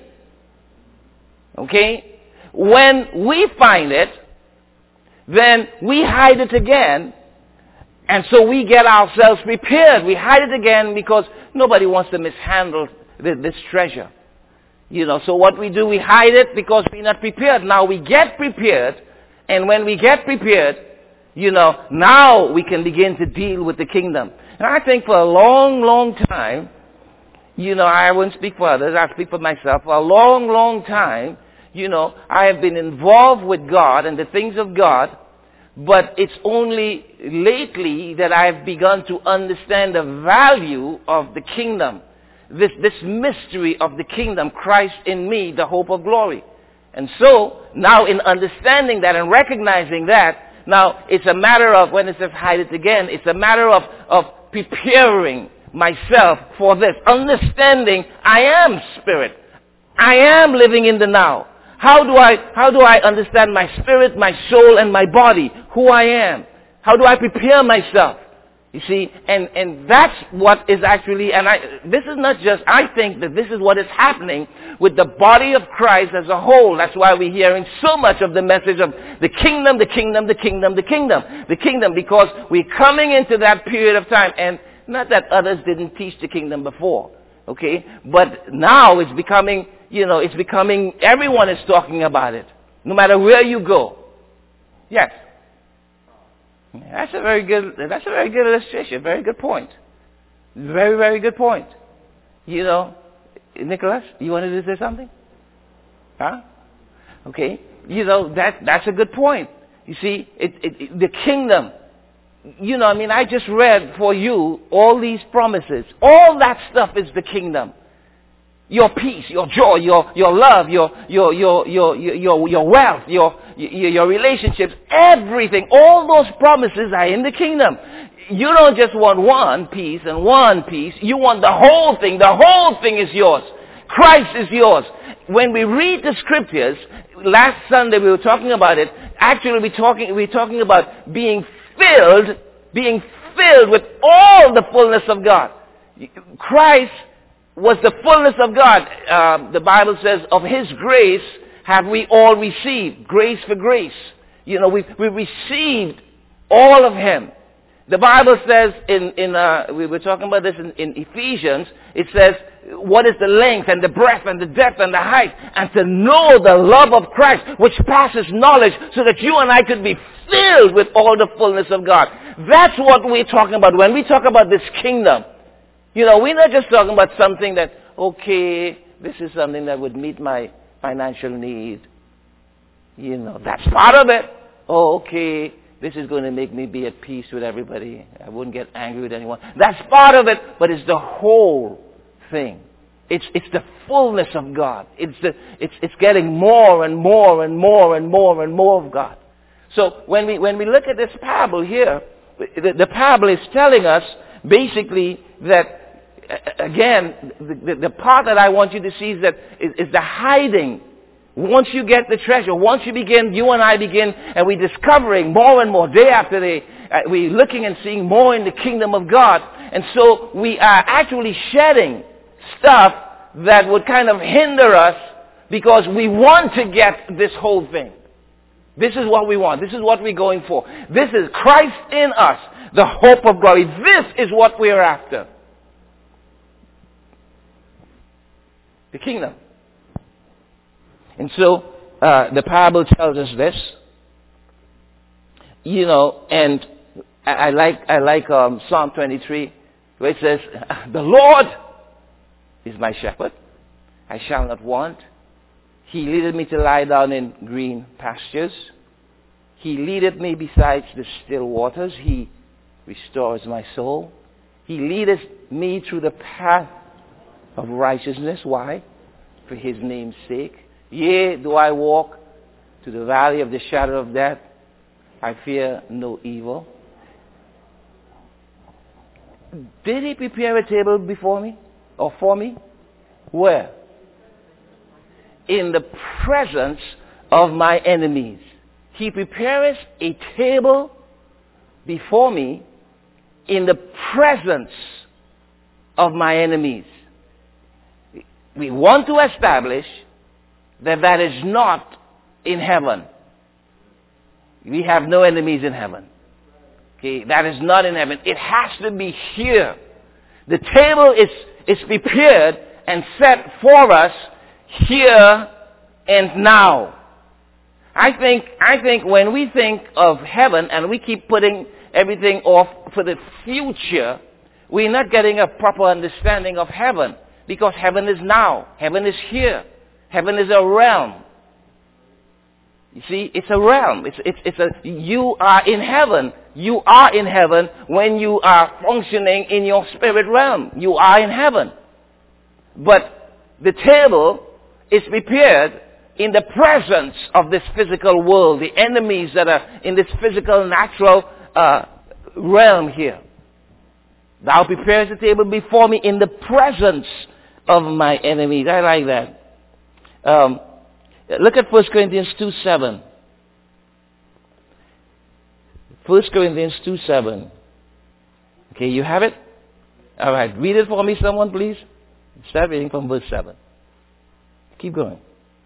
Okay? When we find it, then we hide it again. And so we get ourselves prepared. We hide it again because nobody wants to mishandle this treasure. You know, so what we do, we hide it because we're not prepared. Now we get prepared. And when we get prepared, you know, now we can begin to deal with the kingdom. And I think for a long, long time, you know, I wouldn't speak for others, I speak for myself. For a long, long time, you know, I have been involved with God and the things of God. But it's only lately that I've begun to understand the value of the kingdom. This, this mystery of the kingdom, Christ in me, the hope of glory. And so, now in understanding that and recognizing that, now it's a matter of, when it says hide it again, it's a matter of, of preparing myself for this. Understanding I am spirit. I am living in the now. How do I, how do I understand my spirit, my soul, and my body, who I am? How do I prepare myself? You see, and, and that's what is actually, and I, this is not just, I think that this is what is happening with the body of Christ as a whole. That's why we're hearing so much of the message of the kingdom, the kingdom, the kingdom, the kingdom, the kingdom, because we're coming into that period of time. And not that others didn't teach the kingdom before, okay? But now it's becoming, you know, it's becoming, everyone is talking about it, no matter where you go. Yes. That's a very good, that's a very good illustration, very good point. Very, very good point. You know, Nicholas, you wanted to say something? Huh? Okay. You know, that, that's a good point. You see, it, it, it, the kingdom, you know, I mean, I just read for you all these promises. All that stuff is the kingdom. Your peace, your joy, your, your love, your, your, your, your, your, your wealth, your, your, your relationships, everything, all those promises are in the kingdom. You don't just want one piece and one piece. You want the whole thing. The whole thing is yours. Christ is yours. When we read the scriptures, last Sunday we were talking about it. Actually, we're talking, we're talking about being filled, being filled with all the fullness of God. Christ was the fullness of God. Uh, the Bible says, of His grace have we all received. Grace for grace. You know, we we received all of Him. The Bible says in, in uh, we were talking about this in, in Ephesians, it says, what is the length and the breadth and the depth and the height, and to know the love of Christ, which passes knowledge, so that you and I could be filled with all the fullness of God. That's what we're talking about when we talk about this kingdom. You know, we're not just talking about something that, okay, this is something that would meet my financial need. You know, that's part of it. Oh, okay, this is going to make me be at peace with everybody. I wouldn't get angry with anyone. That's part of it, but it's the whole thing. It's it's the fullness of God. It's the it's it's getting more and more and more and more and more of God. So when we when we look at this parable here, the, the parable is telling us basically that, again, the, the, the part that I want you to see is that is, is the hiding. Once you get the treasure, once you begin, you and I begin, and we're discovering more and more day after day, uh, we're looking and seeing more in the kingdom of God. And so we are actually shedding stuff that would kind of hinder us because we want to get this whole thing. This is what we want. This is what we're going for. This is Christ in us, the hope of glory. This is what we're after. The kingdom. And so, uh, the parable tells us this. You know, and I, I like, I like, um, Psalm twenty-three, where it says, the Lord is my shepherd. I shall not want. He leadeth me to lie down in green pastures. He leadeth me beside the still waters. He restores my soul. He leadeth me through the path of righteousness. Why? For His name's sake. Yea, though I walk to the valley of the shadow of death, I fear no evil. Did He prepare a table before me? Or for me? Where? In the presence of my enemies. He prepares a table before me in the presence of my enemies. We want to establish that that is not in heaven. We have no enemies in heaven. Okay, that is not in heaven. It has to be here. The table is, is prepared and set for us here and now. I think, I think when we think of heaven and we keep putting everything off for the future, we're not getting a proper understanding of heaven, because heaven is now. Heaven is here. Heaven is a realm. You see, it's a realm. It's, it's, it's a, you are in heaven. You are in heaven when you are functioning in your spirit realm. You are in heaven. But the table is prepared in the presence of this physical world, the enemies that are in this physical, natural uh, realm here. Thou prepares the table before me in the presence of my enemies. I like that. Um, look at First Corinthians two seven. First Corinthians two seven. Okay, you have it? All right, read it for me, someone, please. Start reading from verse seven. Keep going.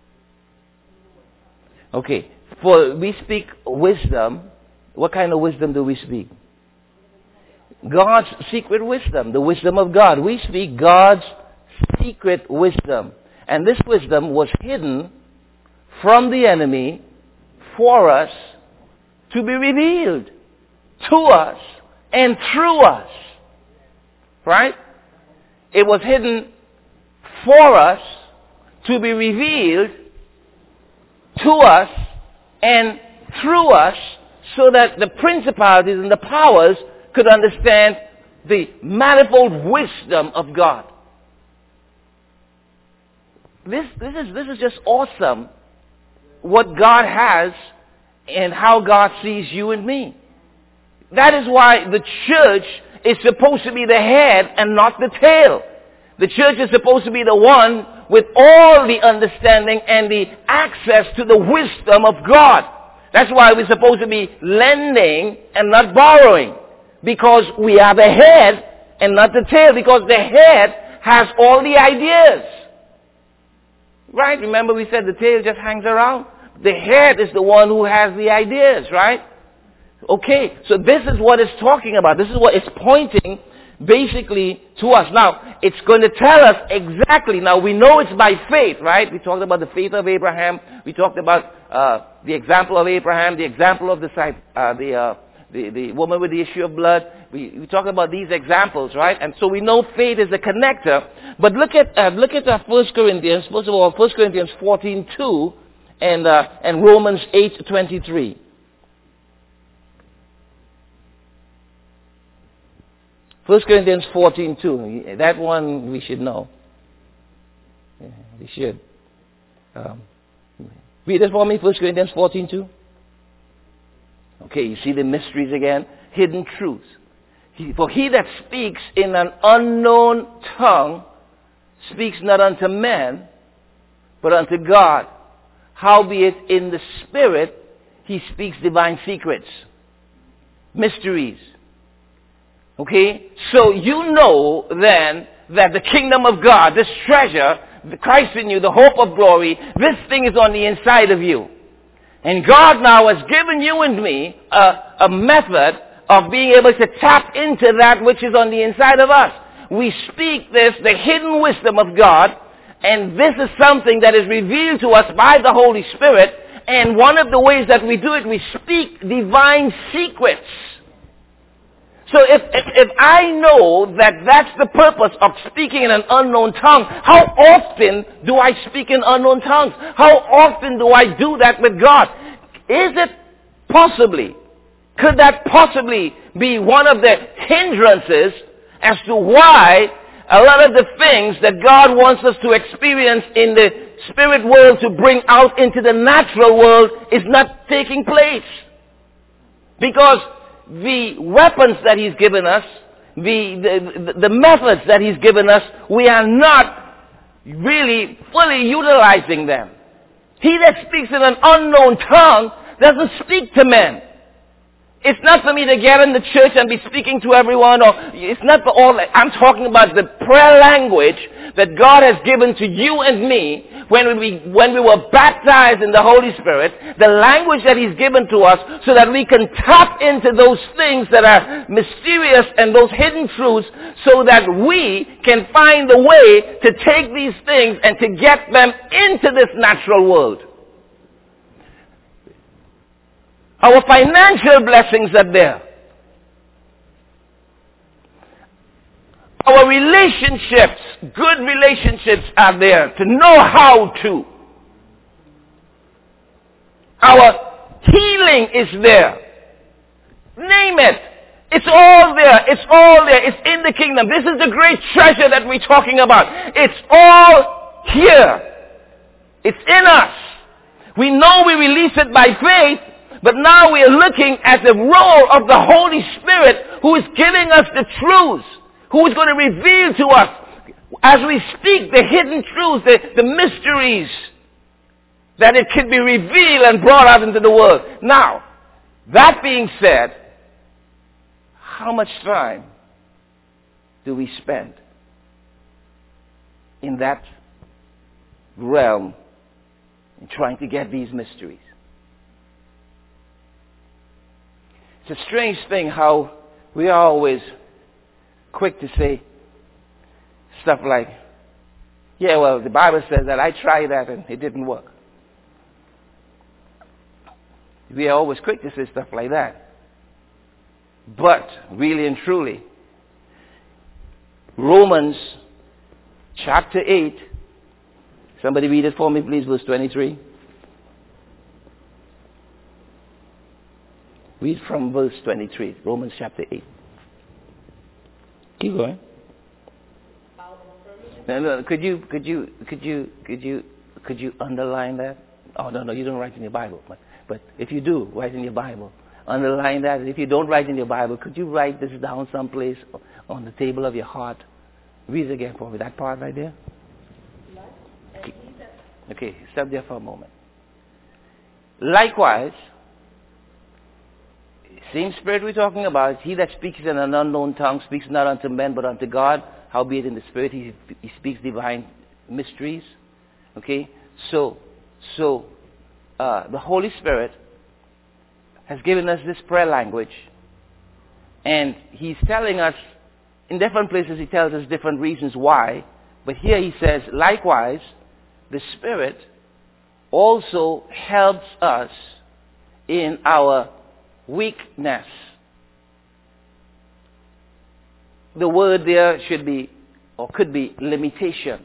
Okay, for we speak wisdom. What kind of wisdom do we speak? God's secret wisdom, the wisdom of God. We speak God's secret wisdom. And this wisdom was hidden from the enemy for us to be revealed to us and through us. Right? It was hidden for us to be revealed to us and through us, so that the principalities and the powers could understand the manifold wisdom of God. This, this is, this is just awesome, what God has and how God sees you and me. That is why the church is supposed to be the head and not the tail. The church is supposed to be the one with all the understanding and the access to the wisdom of God. That's why we're supposed to be lending and not borrowing. Because we are the head and not the tail. Because the head has all the ideas. Right? Remember we said the tail just hangs around? The head is the one who has the ideas, right? Okay, so this is what it's talking about. This is what it's pointing basically to us. Now, it's going to tell us exactly. Now, we know it's by faith, right? We talked about the faith of Abraham. We talked about uh, the example of Abraham, the example of the uh, the, uh, the the woman with the issue of blood. We, we talked about these examples, right? And so we know faith is a connector. But look at uh, look at uh, First Corinthians. First of all, First Corinthians fourteen two and uh, and Romans eight twenty-three. First Corinthians fourteen two. That one we should know. Yeah, we should. Um, read it for me, First Corinthians fourteen two. Okay, you see the mysteries again. Hidden truths. He, for he that speaks in an unknown tongue speaks not unto men, but unto God. Howbeit in the Spirit he speaks divine secrets. Mysteries. Okay? So you know then that the kingdom of God, this treasure, the Christ in you, the hope of glory, this thing is on the inside of you. And God now has given you and me a, a method of being able to tap into that which is on the inside of us. We speak this, the hidden wisdom of God, and this is something that is revealed to us by the Holy Spirit. And one of the ways that we do it, we speak divine secrets. So if, if, if I know that that's the purpose of speaking in an unknown tongue, how often do I speak in unknown tongues? How often do I do that with God? Is it possibly, could that possibly be one of the hindrances as to why a lot of the things that God wants us to experience in the spirit world to bring out into the natural world is not taking place? Because the weapons that he's given us, the, the, the methods that he's given us, we are not really fully utilizing them. He that speaks in an unknown tongue doesn't speak to men. It's not for me to get in the church and be speaking to everyone, or it's not for all that. I'm talking about the prayer language that God has given to you and me when we, when we were baptized in the Holy Spirit, the language that he's given to us so that we can tap into those things that are mysterious and those hidden truths so that we can find a way to take these things and to get them into this natural world. Our financial blessings are there. Our relationships, good relationships are there to know how to. Our healing is there. Name it. It's all there. It's all there. It's in the kingdom. This is the great treasure that we're talking about. It's all here. It's in us. We know we release it by faith. But now we are looking at the role of the Holy Spirit who is giving us the truths, who is going to reveal to us as we speak the hidden truths, the, the mysteries, that it can be revealed and brought out into the world. Now, that being said, how much time do we spend in that realm in trying to get these mysteries? It's a strange thing how we are always quick to say stuff like, yeah, well, the Bible says that. I tried that and it didn't work. We are always quick to say stuff like that. But, really and truly, Romans chapter eight, somebody read it for me, please, verse twenty-three. Read from verse twenty-three, Romans chapter eight. Keep going. No, no, could you, could you, could you, could you, could you underline that? Oh, no, no, you don't write in your Bible. But, but if you do, write in your Bible. Underline that. And if you don't write in your Bible, could you write this down someplace on the table of your heart? Read it again for me. That part right there. Okay, okay, stop there for a moment. Likewise, same spirit we're talking about, he that speaks in an unknown tongue speaks not unto men but unto God. Howbeit in the spirit he, he speaks divine mysteries. Okay? So, so uh, the Holy Spirit has given us this prayer language. And he's telling us, in different places he tells us different reasons why. But here he says, likewise, the Spirit also helps us in our weakness. The word there should be, or could be, limitation.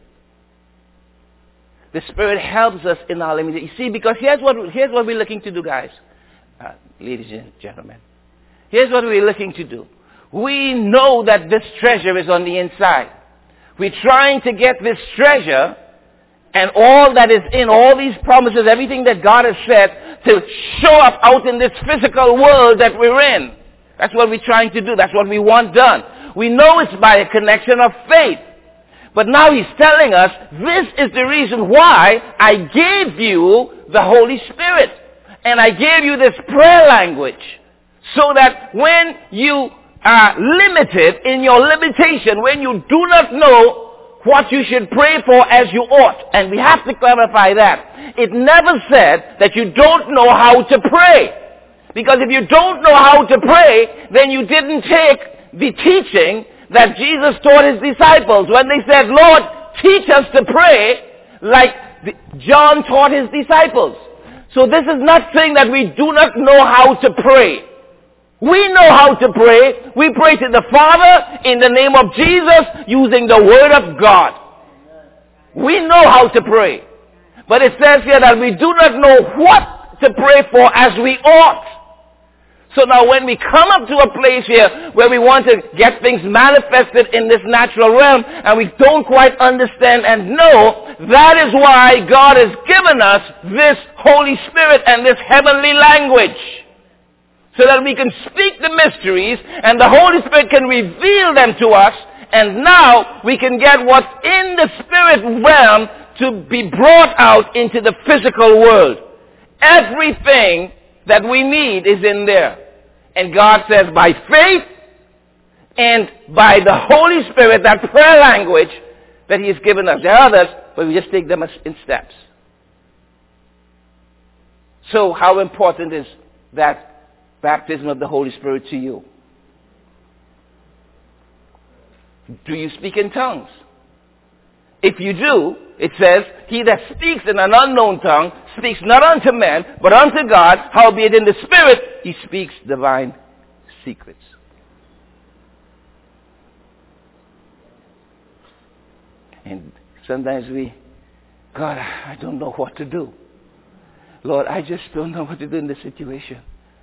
The Spirit helps us in our limitation. You see, because here's what, here's what we're looking to do, guys. Uh, ladies and gentlemen. Here's what we're looking to do. We know that this treasure is on the inside. We're trying to get this treasure and all that is in, all these promises, everything that God has said, to show up out in this physical world that we're in. That's what we're trying to do. That's what we want done. We know it's by a connection of faith. But now he's telling us, this is the reason why I gave you the Holy Spirit. And I gave you this prayer language. So that when you are limited in your limitation, when you do not know what you should pray for as you ought, and we have to clarify that. It never said that you don't know how to pray. Because if you don't know how to pray, then you didn't take the teaching that Jesus taught his disciples when they said, Lord, teach us to pray like John taught his disciples. So this is not saying that we do not know how to pray. We know how to pray. We pray to the Father in the name of Jesus using the Word of God. We know how to pray. But it says here that we do not know what to pray for as we ought. So now when we come up to a place here where we want to get things manifested in this natural realm and we don't quite understand and know, that is why God has given us this Holy Spirit and this heavenly language. So that we can speak the mysteries and the Holy Spirit can reveal them to us, and now we can get what's in the spirit realm to be brought out into the physical world. Everything that we need is in there. And God says by faith and by the Holy Spirit, that prayer language that he has given us. There are others, but we just take them in steps. So how important is that baptism of the Holy Spirit to you? Do you speak in tongues? If you do, it says, he that speaks in an unknown tongue speaks not unto men, but unto God, howbeit in the Spirit he speaks divine secrets. And sometimes we, God, I don't know what to do. Lord, I just don't know what to do in this situation.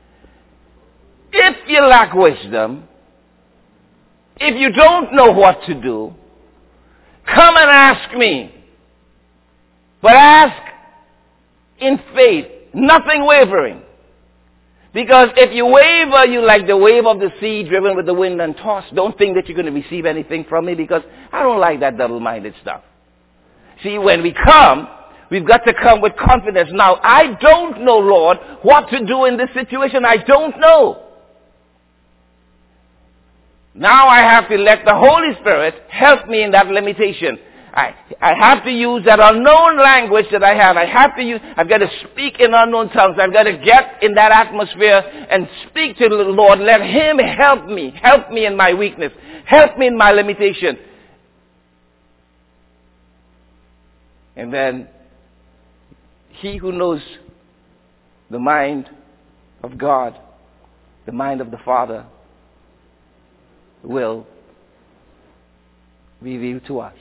If you lack wisdom, if you don't know what to do, come and ask me. But ask in faith, nothing wavering. Because if you waver, you like the wave of the sea driven with the wind and tossed. Don't think that you're going to receive anything from me, because I don't like that double-minded stuff. See, when we come, we've got to come with confidence. Now, I don't know, Lord, what to do in this situation. I don't know. Now I have to let the Holy Spirit help me in that limitation. I, I have to use that unknown language that I have. I have to use, I've got to speak in unknown tongues. I've got to get in that atmosphere and speak to the Lord. Let Him help me. Help me in my weakness. Help me in my limitation. And then, He who knows the mind of God, the mind of the Father, will reveal to us.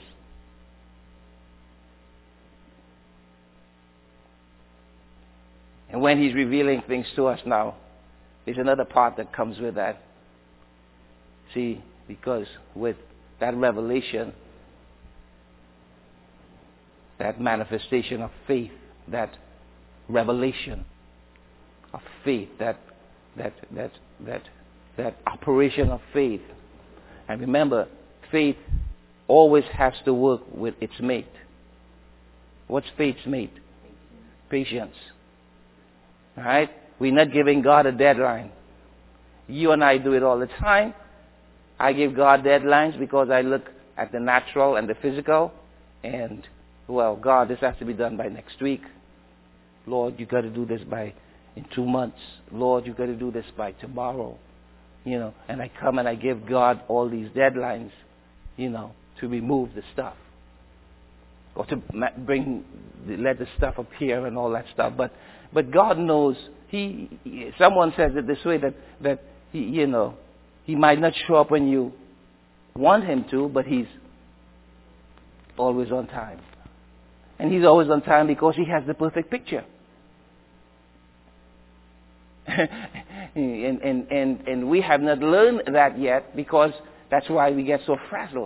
And when He's revealing things to us now, there's another part that comes with that. See, because with that revelation, that manifestation of faith, that revelation of faith, that that that that that operation of faith. And remember, faith always has to work with its mate. What's faith's mate? Patience. All right? We're not giving God a deadline. You and I do it all the time. I give God deadlines because I look at the natural and the physical, and, well, God, this has to be done by next week. Lord, you got to do this by in two months. Lord, you got to do this by tomorrow. You know, and I come and I give God all these deadlines, you know, to remove the stuff, or to bring, let the stuff appear and all that stuff. But, but God knows. He, someone says it this way, that that he, you know, He might not show up when you want Him to, but He's always on time, and He's always on time because He has the perfect picture. and, and, and, and we have not learned that yet, because that's why we get so frazzled.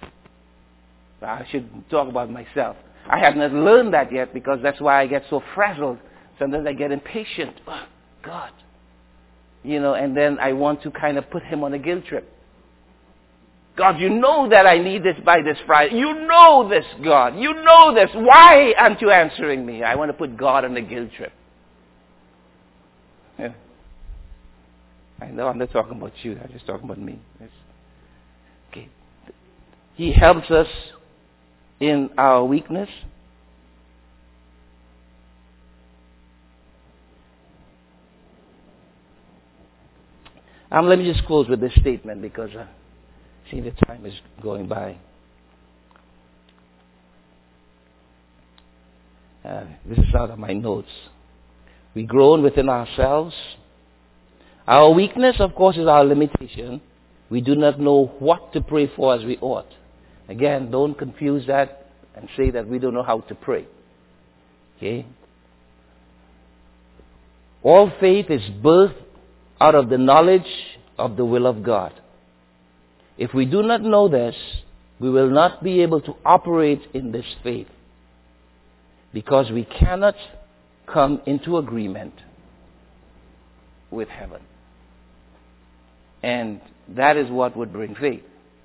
I should talk about myself. I have not learned that yet, because that's why I get so frazzled. Sometimes I get impatient. Oh, God. You know, and then I want to kind of put Him on a guilt trip. God, you know that I need this by this Friday. You know this, God. You know this. Why aren't you answering me? I want to put God on a guilt trip. Yeah. I know I'm not talking about you. I'm just talking about me. It's, okay. He helps us in our weakness. Um, let me just close with this statement, because uh, see, the time is going by. Uh, this is out of my notes. We groan within ourselves. Our weakness, of course, is our limitation. We do not know what to pray for as we ought. Again, don't confuse that and say that we don't know how to pray. Okay? All faith is birthed out of the knowledge of the will of God. If we do not know this, we will not be able to operate in this faith, because we cannot come into agreement with heaven. And that is what would bring faith.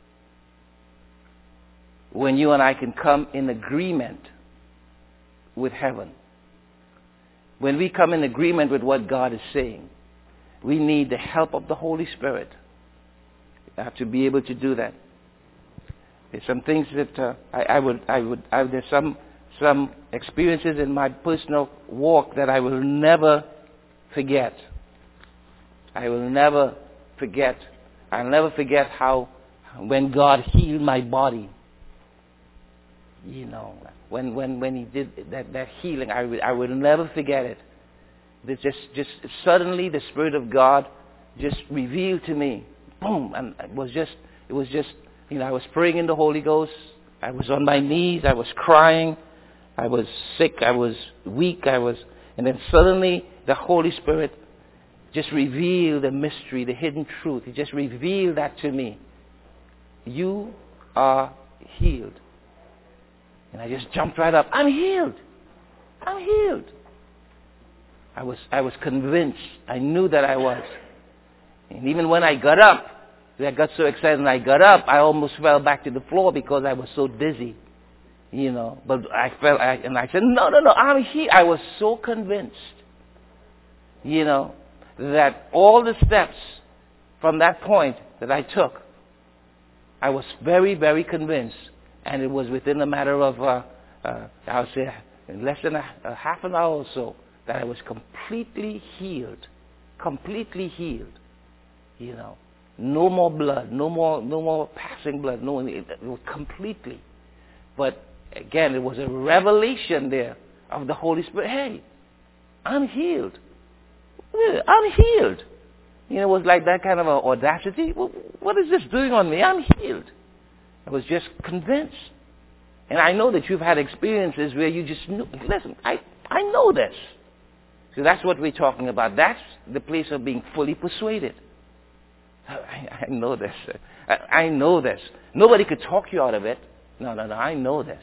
When you and I can come in agreement with heaven. When we come in agreement with what God is saying, we need the help of the Holy Spirit. We have to be able to do that. There's some things that uh, I, I would, I would, I, there's some, some experiences in my personal walk that I will never forget. I will never forget. I'll never forget how, when God healed my body. You know, when, when, when He did that, that healing, I will, I will never forget it. It's just, just suddenly the Spirit of God just revealed to me. Boom! And it was just, it was just, you know, I was praying in the Holy Ghost. I was on my knees. I was crying. I was sick. I was weak. I was, and then suddenly the Holy Spirit just revealed the mystery, the hidden truth. He just revealed that to me. You are healed. And I just jumped right up. I'm healed. I'm healed. I was, I was convinced. I knew that I was. And even when I got up, I got so excited and I got up, I almost fell back to the floor because I was so dizzy. You know, but I felt, I, and I said, no, no, no, I'm here. I was so convinced, you know, that all the steps from that point that I took I was very, very convinced. And it was within a matter of, uh, uh, I would say, in less than a, a half an hour or so, that I was completely healed. Completely healed. You know. No more blood. No more, no more passing blood. No, it, it was completely. But again, it was a revelation there of the Holy Spirit. Hey, I'm healed. I'm healed. You know, it was like that kind of a audacity. Well, what is this doing on me? I'm healed. I was just convinced. And I know that you've had experiences where you just knew, listen, I, I know this. So that's what we're talking about. That's the place of being fully persuaded. I, I know this. I, I know this. Nobody could talk you out of it. No, no, no, I know this.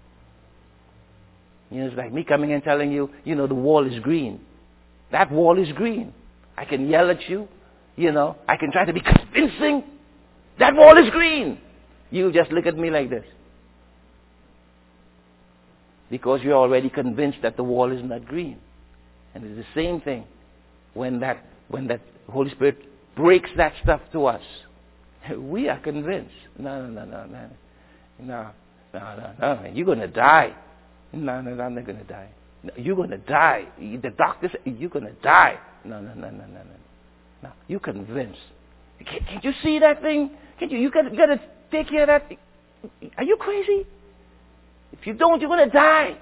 You know, it's like me coming and telling you, you know, the wall is green. That wall is green. I can yell at you, you know. I can try to be convincing. That wall is green. You just look at me like this. Because you're already convinced that the wall is not green. And it's the same thing when that when that Holy Spirit breaks that stuff to us. We are convinced. No, no, no, no, no. No, no, no, no. You're going to die. No, no, no, I'm not going to die. No, you're going to die. The doctor said, you're going to die. No, no, no, no, no, no. No, you're convinced. Can't, can't you see that thing? Can't you? You got, you got to take care of that. Are you crazy? If you don't, you're going to die.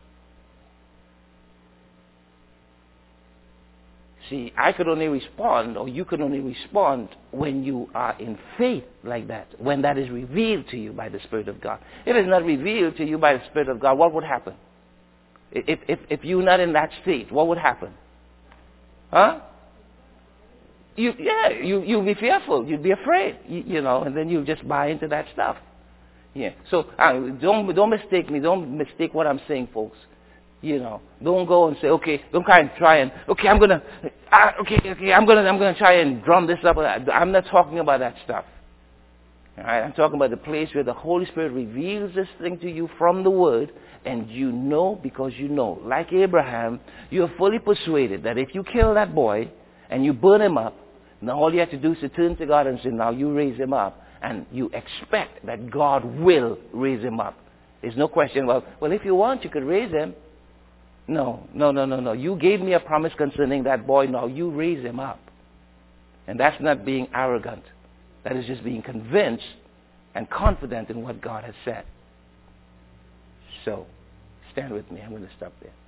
See, I could only respond, or you could only respond when you are in faith like that, when that is revealed to you by the Spirit of God. If it's not revealed to you by the Spirit of God, what would happen? If, if, if you're not in that state, what would happen? Huh? You, yeah, you, you'll be fearful. You'd be afraid, you, you know, and then you just buy into that stuff. Yeah. So uh, don't, don't mistake me. Don't mistake what I'm saying, folks. You know, don't go and say, okay, don't try and try and, okay, I'm gonna, uh, okay, okay, I'm gonna, I'm gonna try and drum this up. I'm not talking about that stuff. All right? I'm talking about the place where the Holy Spirit reveals this thing to you from the Word, and you know because you know. Like Abraham, you're fully persuaded that if you kill that boy and you burn him up, now all you have to do is to turn to God and say, now you raise him up, and you expect that God will raise him up. There's no question, well, well, if you want, you could raise him. No, no, no, no, no. You gave me a promise concerning that boy. Now you raise him up. And that's not being arrogant. That is just being convinced and confident in what God has said. So, stand with me. I'm going to stop there.